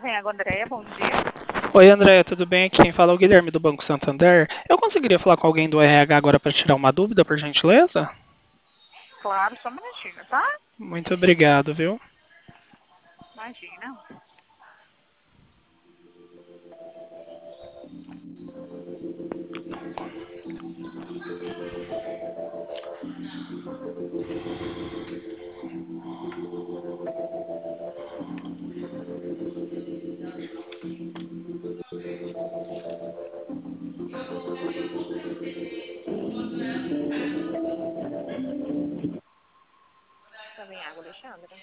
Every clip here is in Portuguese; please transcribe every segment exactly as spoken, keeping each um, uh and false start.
Arrega, Andréia, bom dia. Oi, André, tudo bem? Aqui quem fala é o Guilherme do Banco Santander. Eu conseguiria falar com alguém do R H agora para tirar uma dúvida, por gentileza? Claro, só um minutinho, tá? Muito obrigado, viu? Imagina. Também água, Alexandra.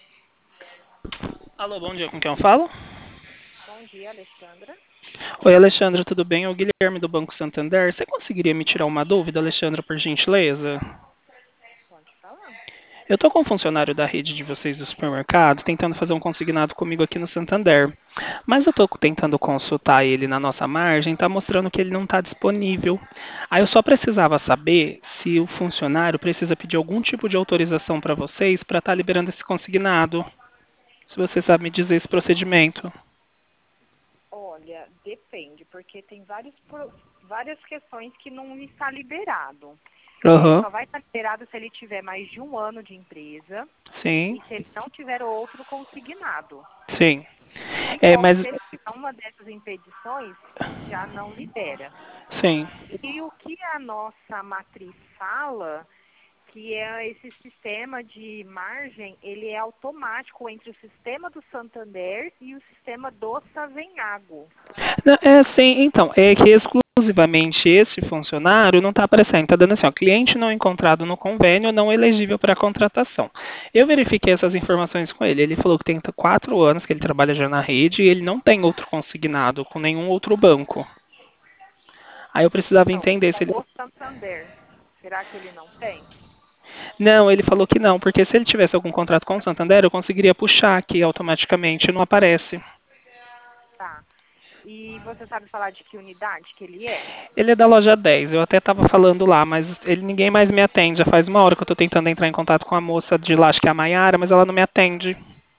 Alô, bom dia, com quem eu falo? Bom dia, Alexandra. Oi, Alexandra, tudo bem? É o Guilherme do Banco Santander. Você conseguiria me tirar uma dúvida, Alexandra, por gentileza? Pode falar. Eu estou com um funcionário da rede de vocês do supermercado tentando fazer um consignado comigo aqui no Santander. Mas eu estou tentando consultar ele na nossa margem, está mostrando que ele não está disponível. Aí eu só precisava saber se o funcionário precisa pedir algum tipo de autorização para vocês para estar liberando esse consignado. Se você sabe me dizer esse procedimento. Olha, depende, porque tem vários, pro- várias questões que não está liberado. É, Aham, só vai estar liberado se ele tiver mais de um ano de empresa sim, e se ele não tiver outro consignado. sim. Se É, for mas, se ele tiver uma dessas impedições, já não libera. sim. E o que a nossa matriz fala, que é esse sistema de margem, ele é automático entre o sistema do Santander e o sistema do Savenhago. Não, é, sim, então, é que exclusivamente esse funcionário não está aparecendo, está dando assim, ó, cliente não encontrado no convênio, não elegível para contratação. Eu verifiquei essas informações com ele, ele falou que tem quatro anos que ele trabalha já na rede e ele não tem outro consignado com nenhum outro banco. Aí eu precisava Então, entender se com ele... o Santander, será que ele não tem? Não, ele falou que não, porque se ele tivesse algum contrato com o Santander, eu conseguiria puxar aqui automaticamente, não aparece. Tá. E você sabe falar de que unidade que ele é? Ele é da loja dez. Eu até estava falando lá, mas ele, ninguém mais me atende. Já faz uma hora que eu estou tentando entrar em contato com a moça de lá, acho que é a Maiara, mas ela não me atende.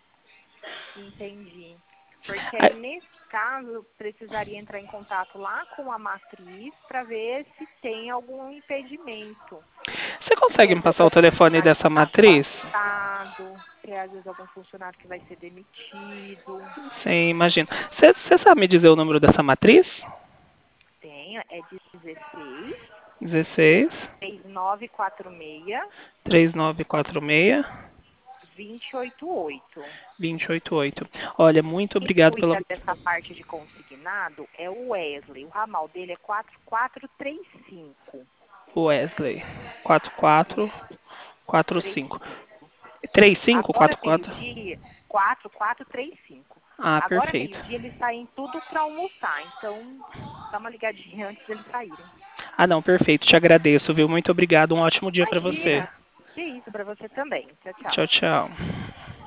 Entendi. Porque Aí, aí, nesse caso, precisaria entrar em contato lá com a matriz para ver se tem algum impedimento. você Se consegue às me vezes passar o algum telefone funcionário que dessa está matriz? afastado, se às vezes algum funcionário que vai ser demitido. Sim, imagino. Você, você sabe me dizer o número dessa matriz? Tem, é dezesseis, dezesseis, três nove quatro seis, três nove quatro seis, dois zero oito oito. dois zero oito oito. Olha, muito Quem obrigado pela. cuida dessa parte de consignado é o Wesley. O ramal dele é quatro quatro três cinco. Wesley. quatro quatro quatro cinco. três cinco. três cinco Agora, quatro quatro. meio-dia, quatro quatro três cinco. Ah, Agora, perfeito. meio-dia, eles saem tudo para almoçar. Então, dá uma ligadinha antes deles saírem. Ah, não, perfeito. Te agradeço, viu? Muito obrigado. Um ótimo dia para você. Imagina. Que isso para você também. Tchau, tchau. Tchau, tchau.